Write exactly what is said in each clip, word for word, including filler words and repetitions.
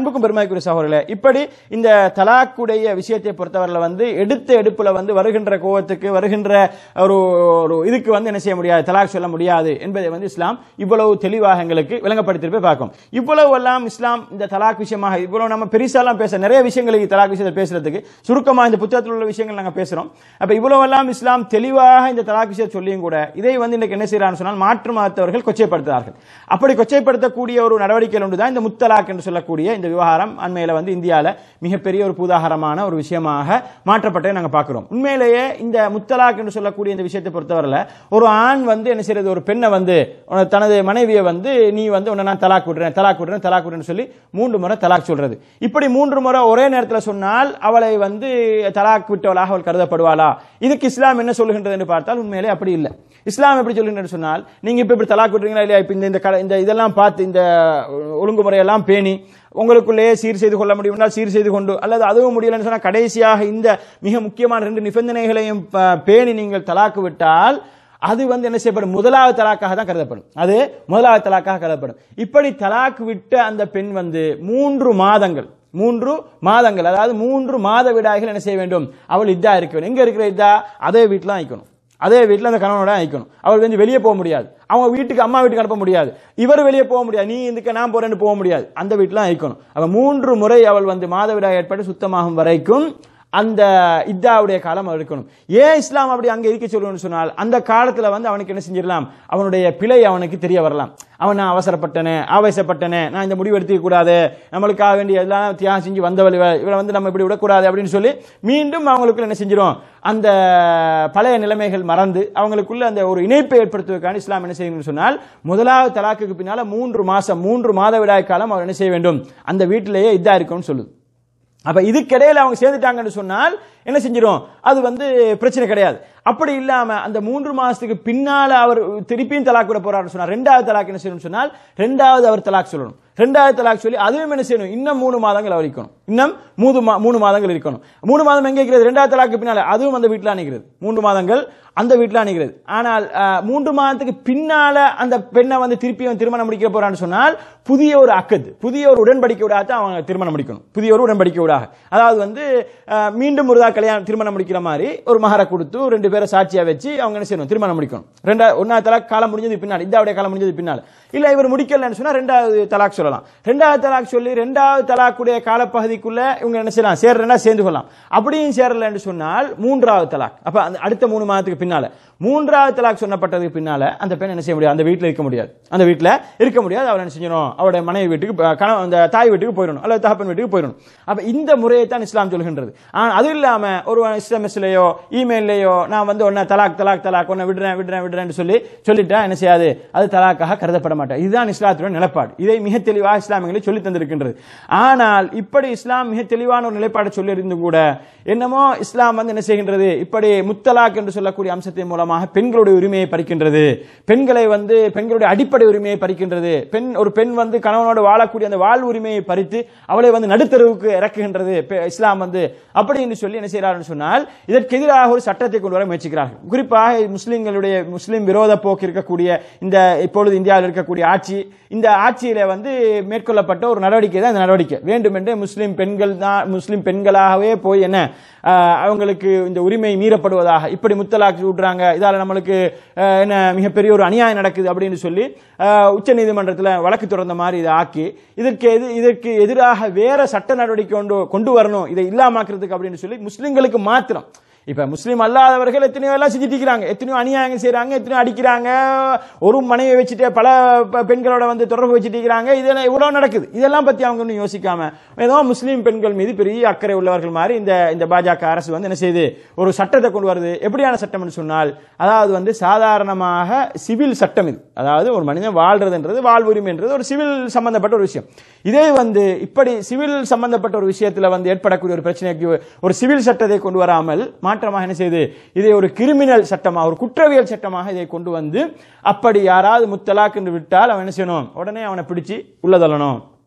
அன்புக்கும் பெருமைக்குரிய சகோதரர்களே, இப்படி இந்த தலாக்குடைய விஷயத்தை பொறுத்தவரையில வந்து எடுத்த எடுப்புல வந்து வருகின்ற கோவத்துக்கு வருகின்ற ஒரு ஒரு இதுக்கு வந்து என்ன செய்ய முடியாது, தலாக் சொல்ல முடியாது என்பதை வந்து இஸ்லாம் இவ்வளவு தெளிவாக எங்களுக்கு விளங்கப்படுத்திட்டு போய் பார்க்கும். இவ்வளவு எல்லாம் இஸ்லாம் இந்த தலாக் விஷயமாக இவ்வளவு நம்ம பெருசாலாம் பேச நிறைய விஷயங்களுக்கு தலாக் விஷயத்தை பேசுறதுக்கு சுருக்கமா இந்த புத்தகத்தில் உள்ள விஷயங்கள் நாங்க பேசுறோம். அப்ப இவ்வளவு எல்லாம் இஸ்லாம் தெளிவாக இந்த தலாக் விஷயத்தை சொல்லியும் கூட இதை வந்து இன்னைக்கு என்ன செய்யறான்னு சொன்னால் மாற்று மதத்தவர்கள் கொச்சைப்படுத்துகிறார்கள். அப்படி கொச்சைப்படுத்தக்கூடிய ஒரு நடவடிக்கைகள் ஒன்றுதான் இந்த முத்தலாக் என்று சொல்லக்கூடிய இந்த விவகாரம் அண்மையில வந்து இந்தியாவில் மிகப்பெரிய ஒரு பூதாகரமான ஒரு விஷயமாக மாற்றப்பட்டதை நாங்கள் பார்க்கிறோம். உண்மையிலேயே இந்த முத்தலாக் என்று சொல்லக்கூடிய இந்த விஷயத்தை பொறுத்தவரையில் ஒரு ஆண் வந்து என்ன செய்யறது, ஒரு பெண்ணை வந்து தனது மனைவியை வந்து நீ வந்து உன்னை நான் தலாக் விடுறேன் தலாக் விடுறேன் தலாக் விடுறேன்னு சொல்லி மூன்று முறை தலாக் சொல்றது. இப்படி மூன்று முறை ஒரே நேரத்தில் சொன்னால் அவளை வந்து தலாக் விட்டவளாக அவள் கருதப்படுவாளா? இதுக்கு இஸ்லாம் என்ன சொல்லுகின்றது என்று பார்த்தால் உண்மையிலே அப்படி இல்லை. இஸ்லாம் எப்படி சொல்லுகின்றது சொன்னால், நீங்க இப்ப இப்படி தலாக் விடுறீங்களா இல்லையா, இப்ப இந்த இதெல்லாம் பார்த்து இந்த ஒழுங்குமுறையெல்லாம் பேணி உங்களுக்குள்ளே சீர் செய்து கொள்ள முடியும் சீர் செய்து கொண்டு, அல்லது அதுவும் முடியலன்னு சொன்னா கடைசியாக இந்த மிக முக்கியமான ரெண்டு நிபந்தனைகளையும் பேணி நீங்கள் தலாக்கு விட்டால் அது வந்து என்ன செய்யப்படும், முதலாவது தலாக்காக தான் கருதப்படும். அது முதலாவது தலாக்காக கருதப்படும். இப்படி தலாக்கு விட்ட அந்த பெண் வந்து மூன்று மாதங்கள் மூன்று மாதங்கள் அதாவது மூன்று மாத விடாய்கள் என்ன செய்ய வேண்டும், அவள் இத்தா இருக்க வேண்டும். எங்க இருக்கிற இத்தா, அதே வீட்டில் ஆயிக்கணும், அதே வீட்டில் அந்த கணவனோட ஆயிக்கணும். அவள் வந்து வெளியே போக முடியாது, அவங்க வீட்டுக்கு அம்மா வீட்டுக்கு அனுப்ப முடியாது, இவர் வெளியே போக முடியாது, நீ இதுக்கு நான் போறேன்னு போக முடியாது, அந்த வீட்டில் ஆயிக்கணும். அவ மூன்று முறை அவள் வந்து மாதவிடாய் ஏற்பட்டு சுத்தமாகும் வரைக்கும் அந்த இத்தாவுடைய காலம் இருக்கணும். ஏன் இஸ்லாம் அப்படி அங்க இருக்க சொல்லணும்னு சொன்னால், அந்த காலத்துல வந்து அவனுக்கு என்ன செஞ்சிடலாம், அவனுடைய பிழை அவனுக்கு தெரிய வரலாம். அவன் நான் அவசரப்பட்டனே ஆவேசப்பட்டனே, நான் இந்த முடிவு எடுத்துக்க கூடாது, நம்மளுக்காக வேண்டிய எல்லாம் தியாகம் செஞ்சு வந்தவள் இவளை வந்து நம்ம இப்படி விடக்கூடாது அப்படின்னு சொல்லி மீண்டும் அவங்களுக்குள்ள என்ன செஞ்சிடும், அந்த பழைய நிலைமைகள் மறந்து அவங்களுக்குள்ள அந்த ஒரு இணைப்பை ஏற்படுத்துவதற்கான இஸ்லாம் என்ன செய்யணும்னு சொன்னால், முதலாவது தலாக்குக்கு பின்னால மூன்று மாசம் மூன்று மாதவிடாய் காலம் அவர் என்ன செய்ய வேண்டும், அந்த வீட்டிலேயே இதா இருக்கும்னு சொல்லுது. அப்ப இதுக்கிடையில அவங்க சேர்ந்துட்டாங்கன்னு சொன்னால் என்ன செஞ்சிடும், அது வந்து பிரச்சனை கிடையாது. அப்படி இல்லாம அந்த மூன்று மாசத்துக்கு பின்னால அவர் திருப்பியும் தலாக் விட போறாருன்னு சொன்னா ரெண்டாவது தலாக் என்ன செய்யணும் சொன்னால், ரெண்டாவது அவர் தலாக் சொல்லணும். ரெண்டாவது தலாக் சொல்லி அதுவும் என்ன செய்யணும், இன்னும் மூணு மாதங்கள் அவர் இருக்கணும், இன்னும் மூணு மூணு மாதங்கள் இருக்கணும். மூணு மாதம் எங்க இருக்கிறது, ரெண்டாவது தலாக்கு பின்னால அதுவும் அந்த வீட்டில் அணுகிறது, மூன்று மாதங்கள் அந்த வீட்டில் அணுகிறது. ஆனால் மூன்று மாதத்துக்கு பின்னால அந்த பெண்ணை வந்து திருப்பி திருமணம் முடிக்க போறான்னு சொன்னால் புதிய ஒரு அக்கது புதிய ஒரு உடன்படிக்கை விடாத அவங்க திருமணம் முடிக்கணும். புதிய ஒரு உடன்படிக்கை விடாக, அதாவது வந்து மீண்டும் ஒரு கல்யாணம் திருமணம் முடிக்கிற மாதிரி ஒரு மகரை கொடுத்து ரெண்டு பேரை சாட்சியா வச்சு அவங்க என்ன செய்யணும், திருமணம் முடிக்கணும். ரெண்டா ஒன்னாவது தலாக் காலம் முடிஞ்சது பின்னால், இதாவுடைய காலம் முடிஞ்சது பின்னால், இல்ல இவர் முடிக்கலன்னு சொன்னா ரெண்டாவது தலாக் சொல்லலாம். ரெண்டாவது தலாக் சொல்லி ரெண்டாவது தலாக்குடைய காலப்பகுதிக்குள்ள இவங்க என்ன செய்யலாம், சேர்றா சேர்ந்து கொள்ளலாம். அப்படியும் சேரல என்று சொன்னால் மூன்றாவது தலாக். அப்ப அடுத்த மூணு மாதத்துக்கு பின்னால மூன்றாவது தலாக் சொன்னப்பட்டதுக்கு பின்னால அந்த பெண் என்ன செய்ய முடியாது, அந்த வீட்டில் இருக்க முடியாது, அந்த வீட்டில் இருக்க முடியாது. அவர் என்ன செய்யணும், அவருடைய மனைவி வீட்டுக்கு அந்த தாய் வீட்டுக்கு போயிடணும், அல்லது தகப்பன் வீட்டுக்கு போயிடணும். அப்ப இந்த முறையை தான் இஸ்லாம் சொல்கின்றது. ஆனால் அது இல்லாம ஒரு எஸ்எம்எஸ்லயோ இமெயிலையோ நான் வந்து ஒன்ன தலாக் தலாக் தலாக் ஒன்ன விடுறேன் விடுறேன் விடுறேன்னு சொல்லி சொல்லிட்டா என்ன செய்யாது, அது தலாக்காக கருதப்பட மாட்டார். இதுதான் இஸ்லாத்துடைய நிலைப்பாடு. இதை மிக தெளிவாக இஸ்லாமியங்களை சொல்லி தந்திருக்கின்றது. ஆனால் இப்படி இஸ்லாம் மிக தெளிவான ஒரு நிலைப்பாடு சொல்லி இருந்து கூட என்னமோ இஸ்லாம் வந்து என்ன செய்கின்றது, இப்படி முத்தலாக் என்று சொல்லக்கூடிய அம்சத்தின் மூலமாக பெண்களுடைய உரிமையை பறிக்கின்றது, பெண்களை வந்து பெண்களுடைய அடிப்படை உரிமையை பறிக்கின்றது, பெண் ஒரு பெண் வந்து கணவனோடு வாழக்கூடிய அந்த வாழ் உரிமையை பறித்து அவளை வந்து நடுத்தருவுக்கு இறக்குகின்றது இஸ்லாம் வந்து அப்படி என்று சொல்லி என்ன செய்யறாருன்னு சொன்னால், இதற்கு எதிராக ஒரு சட்டத்தை கொண்டு வர முயற்சிக்கிறார்கள். குறிப்பாக முஸ்லிம்களுடைய முஸ்லிம் விரோத போக்கு இருக்கக்கூடிய இந்த இப்பொழுது இந்தியாவில் இருக்கக்கூடிய ஆட்சி, இந்த ஆட்சியில வந்து மேற்கொள்ளப்பட்ட ஒரு நடவடிக்கை தான் இந்த நடவடிக்கை. வேண்டுமென்றே முஸ்லிம் பெண்கள் தான் முஸ்லிம் பெண்களாகவே போய் என்ன அவங்களுக்கு இந்த உரிமை மீறப்படுவதாக இப்படி முத்தலாக்கு விடுறாங்க, இதால நம்மளுக்கு என்ன மிகப்பெரிய ஒரு அநியாயம் நடக்குது அப்படின்னு சொல்லி உச்ச நீதிமன்றத்தில் வழக்கு தொடர்ந்த மாதிரி இதை ஆக்கி இதற்கு எது இதற்கு எதிராக வேற சட்ட நடவடிக்கை கொண்டு கொண்டு வரணும், இதை இல்லாமக்கிறதுக்கு அப்படின்னு சொல்லி முஸ்லிம்களுக்கு மாத்திரம். இப்ப முஸ்லீம் அல்லாதவர்கள் எத்தனையோ எல்லாம் செஞ்சுட்டு இருக்கிறாங்க, எத்தனையோ அநியாயம் செய்யறாங்க, எத்தனையோ அடிக்கிறாங்க, ஒரு மனைவியை வச்சுட்டு பல பெண்களோட வந்து தொடர்பு வச்சுட்டு இருக்கிறாங்க, இதெல்லாம் இவ்வளவு நடக்குது. இதெல்லாம் பத்தி அவங்க ஒன்றும் யோசிக்காம ஏதோ முஸ்லீம் பெண்கள் மீது பெரிய அக்கறை உள்ளவர்கள் மாதிரி இந்த இந்த பாஜக அரசு வந்து என்ன செய்யுது, ஒரு சட்டத்தை கொண்டு வருது. எப்படியான சட்டம் என்று சொன்னால், அதாவது வந்து சாதாரணமாக சிவில் சட்டம் இது. அதாவது ஒரு மனிதன் வாழ்றதுன்றது வாழ்வுரிமைன்றது ஒரு சிவில் சம்பந்தப்பட்ட ஒரு விஷயம். இதே வந்து இப்படி சிவில் சம்பந்தப்பட்ட ஒரு விஷயத்துல வந்து ஏற்படக்கூடிய ஒரு பிரச்சனைக்கு ஒரு சிவில் சட்டத்தை கொண்டு வராமல் மாற்றமாக என்ன செய்து இதை ஒரு கிரிமினல் சட்டமாக ஒரு குற்றவியல் சட்டமாக இதை கொண்டு வந்து அப்படி யாராவது முத்தலாக் என்று விட்டால் அவன் என்ன செய்யணும், உடனே அவனை பிடிச்சு உள்ள தள்ளணும்,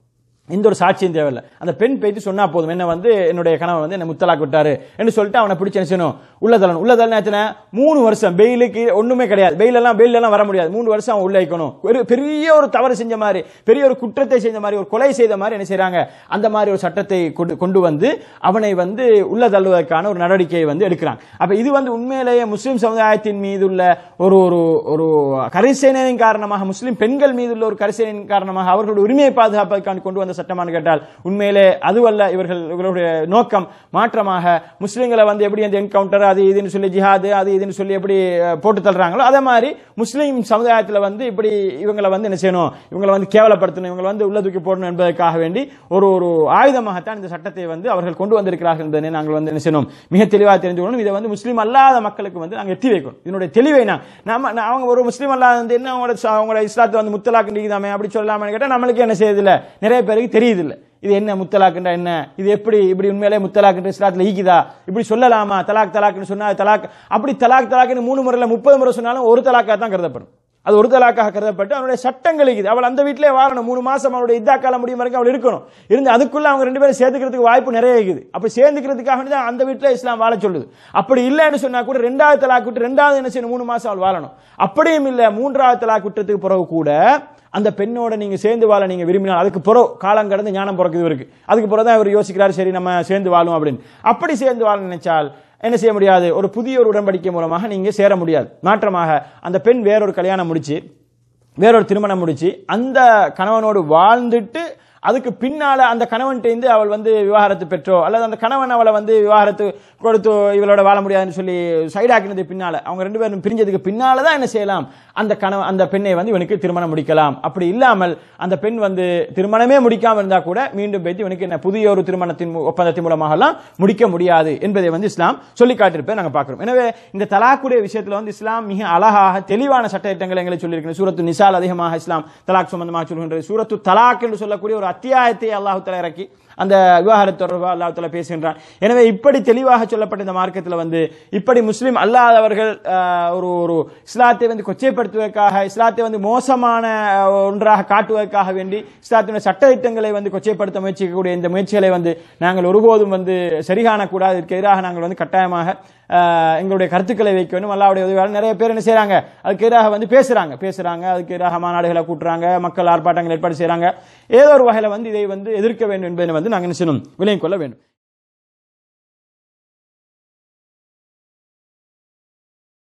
இந்த ஒரு சாட்சியம் தேவையில்லை. அந்த பெண் போயிட்டு சொன்னா போதும், என்ன வந்து என்னுடைய கணவன் வந்து என்ன முத்தலாக் விட்டாரு என்று சொல்லிட்டு அவனை பிடிச்சு என்ன செய்யணும், உள்ளதலன் உள்ளதலன் எத்தனை மூணு வருஷம் பெயிலுக்கு ஒண்ணுமே கிடையாது, பெயில் எல்லாம் பெயில் எல்லாம் வர முடியாது, மூணு வருஷம் அவன் உள்ள வைக்கணும். ஒரு பெரிய ஒரு தவறு செஞ்ச மாதிரி, பெரிய ஒரு குற்றத்தை செஞ்ச மாதிரி, ஒரு கொலை செய்த மாதிரி என்ன செய்யறாங்க, அந்த மாதிரி ஒரு சட்டத்தை கொண்டு வந்து அவனை வந்து உள்ள தள்ளுவதற்கான ஒரு நடவடிக்கையை வந்து எடுக்கிறாங்க. அப்ப இது வந்து உண்மையிலேயே முஸ்லிம் சமுதாயத்தின் மீது உள்ள ஒரு ஒரு ஒரு கரிசனையின் காரணமாக, முஸ்லிம் பெண்கள் மீது உள்ள ஒரு கரிசனையின் காரணமாக அவர்களுடைய உரிமையை பாதுகாப்பதற்கான கொண்டு வந்த சட்டமானு கேட்டால் உண்மையிலே அதுவல்ல. இவர்கள் இவர்களுடைய நோக்கம் மாற்றமாக முஸ்லிம்களை வந்து எப்படி அந்த என்கவுண்டர் அது இதுன்னு சொல்லி ஜிஹாது அது இதுன்னு சொல்லி எப்படி போட்டு தள்ளுறாங்களோ அதே மாதிரி முஸ்லிம் சமுதாயத்தில் வந்து இப்படி இவங்களை வந்து என்ன செய்யணும், இவங்களை வந்து கேவலப்படுத்தணும், இவங்களை வந்து உள்ள தூக்கி போடணும் என்பதற்காக வேண்டி ஒரு ஒரு ஆயுதமாகத்தான் இந்த சட்டத்தை வந்து அவர்கள் கொண்டு வந்திருக்கிறார்கள் என்பதை நாங்கள் வந்து என்ன செய்யணும், மிக தெளிவாக தெரிந்து கொள்ளணும். இதை வந்து முஸ்லீம் அல்லாத மக்களுக்கு வந்து நாங்கள் எத்தி வைக்கணும். இதனுடைய தெளிவை நாம அவங்க ஒரு முஸ்லீம் அல்லாத வந்து என்ன அவங்களோட அவங்களோட இஸ்லாத்தை வந்து முத்தலாக்கு நீக்குதாமே அப்படி சொல்லலாமே கேட்டால் நம்மளுக்கு என்ன செய்யறதில்ல, நிறைய பேருக்கு தெரியுது இல்லை இது என்ன முத்தலாக்குன்றா என்ன, இது எப்படி இப்படி உண்மையிலே முத்தலாக்குன்ற இஸ்லாத்துல ஈக்குதா, இப்படி சொல்லலாமா, தலாக் தலாக்னு சொன்னா தலாக் அப்படி தலாக் தலாக்னு மூணு முறையில் முப்பது முறை சொன்னாலும் ஒரு தலாக்காக தான் கருதப்படும். அது ஒரு தலாக்காக கருதப்பட்டு அவனுடைய சட்டங்கள் இருக்குது. அவள் அந்த வீட்டிலே வாழணும், மூணு மாசம் அவளுடைய இதா காலம் முடியும் வரைக்கும் அவள் இருக்கணும். இருந்து அதுக்குள்ள அவங்க ரெண்டு பேரும் சேர்ந்துக்கிறதுக்கு வாய்ப்பு நிறைய இருக்குது. அப்படி சேர்ந்துக்கிறதுக்காக தான் அந்த வீட்டில் இஸ்லாம் வாழ சொல்லுது. அப்படி இல்லைன்னு சொன்னா கூட ரெண்டாவது தலாக் விட்டு ரெண்டாவது என்ன செய்யணும், மூணு மாசம் அவள் வாழணும். அப்படியும் இல்லை, மூன்றாவது தலாக் விட்டதுக்கு பிறகு கூட அந்த பெண்ணோட நீங்க சேர்ந்து வாழ நீங்க விரும்பினால் அதுக்கு பிறகு காலம் கடந்து ஞானம் பிறக்குது இருக்கு, அதுக்கு பிறகுதான் இவர் யோசிக்கிறாரு சரி நம்ம சேர்ந்து வாழும் அப்படின்னு. அப்படி சேர்ந்து வாழ நினைச்சால் என்ன செய்ய முடியாது, ஒரு புதிய ஒரு உடன்படிக்கை மூலமாக நீங்க சேர முடியாது. மாற்றமாக அந்த பெண் வேறொரு கல்யாணம் முடிச்சு வேறொரு திருமணம் முடிச்சு அந்த கணவனோடு வாழ்ந்துட்டு அதுக்கு பின்னால அந்த கணவன்கிட்ட அவள் வந்து விவாகரத்து பெற்றோ அல்லது அந்த கணவன் அவளை வந்து விவாகரத்து கொடுத்து இவளோட வாழ முடியாதுன்னு சொல்லி சைடாக்கினது பின்னால அவங்க ரெண்டு பேரும் பிரிஞ்சதுக்கு பின்னாலதான் என்ன செய்யலாம், அந்த கணவன் அந்த பெண்ணை வந்து இவனுக்கு திருமணம் முடிக்கலாம். அப்படி இல்லாமல் அந்த பெண் வந்து திருமணமே முடிக்காம இருந்தா கூட மீண்டும் வைத்து இவனுக்கு என்ன புதிய ஒரு திருமணத்தின் ஒப்பந்தத்தின் மூலமாக எல்லாம் முடிக்க முடியாது என்பதை வந்து இஸ்லாம் சொல்லி காட்டியிருப்பதை நாங்கள் பார்க்கிறோம். எனவே இந்த தலாக்குடைய விஷயத்துல வந்து இஸ்லாம் மிக அழகாக தெளிவான சட்டத்திட்டங்களை எங்களை சொல்லியிருக்கிறது. சூரத்து நிசால் அதிகமாக இஸ்லாம் தலாக் சம்பந்தமாக சொல்கின்றது. சூரத்து தலாக் என்று சொல்லக்கூடிய ஒரு அத்தியாயத்தை அல்லாஹ் தஆலா இறக்கி அந்த விவாகரத்து தொடர்பாக அல்லாஹ் தஆலா பேசுகின்றான். எனவே இப்படி தெளிவாக சொல்லப்பட்ட இந்த மார்க்கத்தில் வந்து இப்படி முஸ்லிம் அல்லாதவர்கள் ஒரு ஒரு இஸ்லாத்தை வந்து கொச்சைப்படுத்துவதற்காக, இஸ்லாத்தை வந்து மோசமான ஒன்றாக காட்டுவதற்காக வேண்டி இஸ்லாத்தினுடைய சட்டத்திட்டங்களை வந்து கொச்சைப்படுத்த முயற்சிக்கக்கூடிய இந்த முயற்சிகளை வந்து நாங்கள் ஒருபோதும் வந்து சரிகாணக்கூடாது. இதற்கு எதிராக நாங்கள் வந்து கட்டாயமாக எங்களுடைய கருத்துக்களை வைக்க வேண்டும். அல்லாஹ்வுடைய உதவியாளர் நிறைய பேர் என்ன செய்யறாங்க, அதுக்கு எதிராக வந்து பேசுறாங்க பேசுறாங்க அதுக்கு எதிராக மாநாடுகளை கூட்டுறாங்க, மக்கள் ஆர்ப்பாட்டங்கள் ஏற்பாடு செய்யறாங்க. ஏதோ ஒரு வகையில வந்து இதை வந்து எதிர்க்க வேண்டும் என்பதை வந்து நாங்கள் என்ன செய்யணும், விளங்கிக் கொள்ள வேண்டும்.